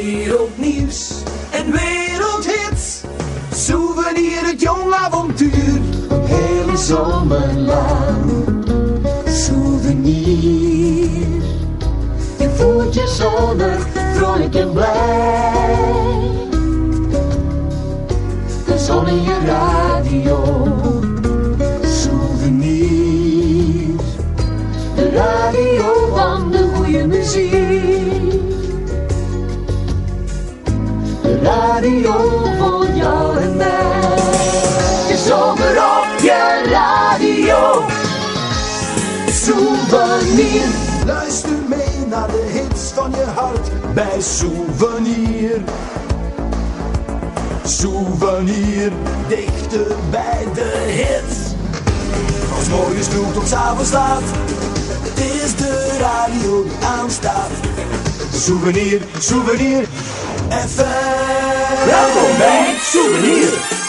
Wereldnieuws en wereldhits. Souvenir, het jong avontuur. Hele zomer lang. Souvenir. Je voelt je zonnig, vrolijk en blij. De zon in je radio. Souvenir. De radio van de goede muziek. De radio voor jou en mij. De zomer op je radio. Souvenir. Luister mee naar de hits van je hart bij Souvenir. Souvenir, dichter bij de hits. Als morgens vroeg tot 's avonds laat, het is de radio die aanstaat. Souvenir, Souvenir, FM. Welkom bij Souvenir.